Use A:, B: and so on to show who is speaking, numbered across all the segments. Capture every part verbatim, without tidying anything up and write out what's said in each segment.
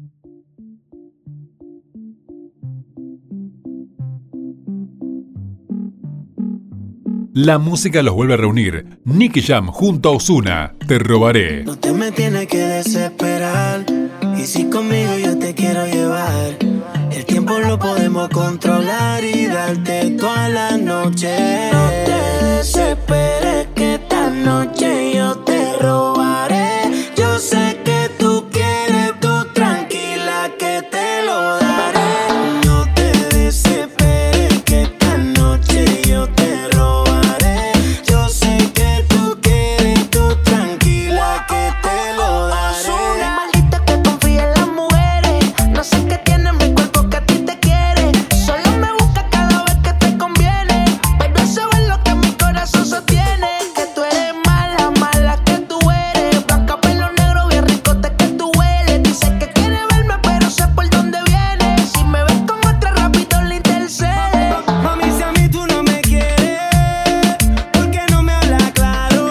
A: La música los vuelve a reunir. Nicky Jam junto a Ozuna, Te Robaré.
B: No te me tienes que desesperar. Y si conmigo yo te quiero llevar, el tiempo lo podemos controlar y darte toda la noche. No te desesperes que esta noche yo te robaré. Yo sé que tú quieres, tú tranquila que te lo daré. No te desesperes que esta noche yo te robaré. Yo sé que tú quieres, tú tranquila que te lo daré.
C: Maldita que confía en las mujeres. No sé qué tiene en mi cuerpo que a ti te quiere. Solo me busca cada vez que te conviene. Pero eso es lo que mi corazón sostiene. Que tú eres mala, mala que tú eres. Blanca, pelo negro, bien ricote que tú hueles. Dice que quiere verme pero sé por dónde viene. Si me ves con otra rápido le intercede.
B: Mami, si a mí tú no me quieres, ¿por qué no me hablas claro?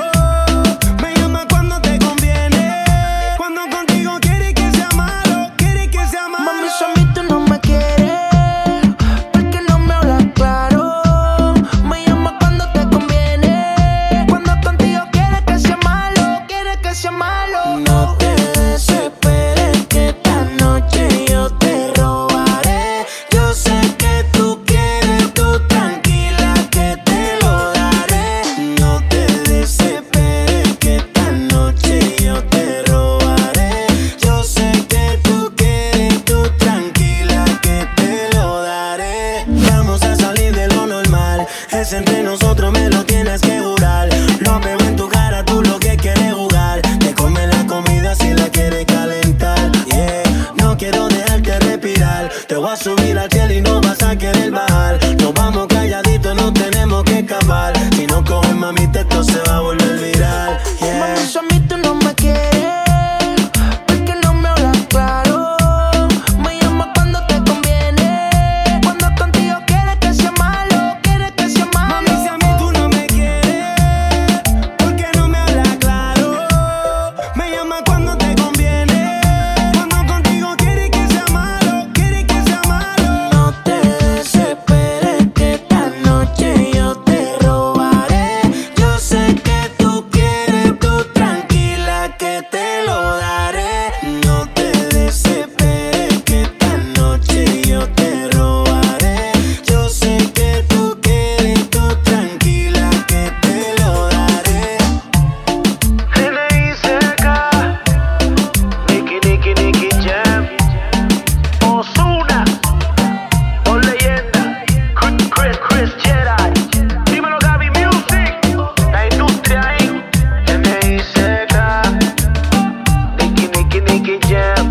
B: Me llama cuando te conviene. Cuando contigo quieres que sea malo, quieres que sea malo.
C: Mami, si a mí tú no me quieres, ¿por qué no me hablas claro? Me llama cuando te conviene. Cuando contigo quieres que sea malo, quieres que sea malo.
B: No te desesperes que esta noche yo te robaré. Yo sé que tú quieres, tú tranquila que te lo daré. No te desesperes que esta noche yo te robaré. Yo sé que tú quieres, tú tranquila que te lo daré. Vamos a salir de lo normal, es entre nosotros, me lo tienes que jurar. Lo veo en tu cara, tú lo que quieres jugar. Te comes la comida si la quieres calentar. Yeah, no quiero dejarte respirar. Te voy a subir al cielo y no vas a querer bajar. Nos vamos calladitos, no tenemos que escapar. Si no coges mamita, esto se va a volver viral. Yeah.
C: Mami, si a mí tú no me quieres, ¿por qué no me hablas claro? Me llama cuando te conviene. Cuando contigo quieres que sea malo, quieres que sea malo.
B: Mami, si a mí tú no me quieres, ¿por qué no me hablas claro? Me llama cuando te conviene. Cuando contigo quieres que sea malo, quieres que sea malo. No te desesperes que esta noche yo te robaré. Yo sé que tú quieres, tú tranquila que te lo daré. No te desesperes que esta noche yo te robaré. Yo sé que tú quieres, tú tranquila que te lo daré.
D: N I C K, Nicky, Nicky, Nicky Jam, Ozuna, Don Leyenda, Chris, Chris, Chris Jedi, dímelo Gaby Music, la industria ahí, N I C K, Nicky, Nicky, Nicky Jam.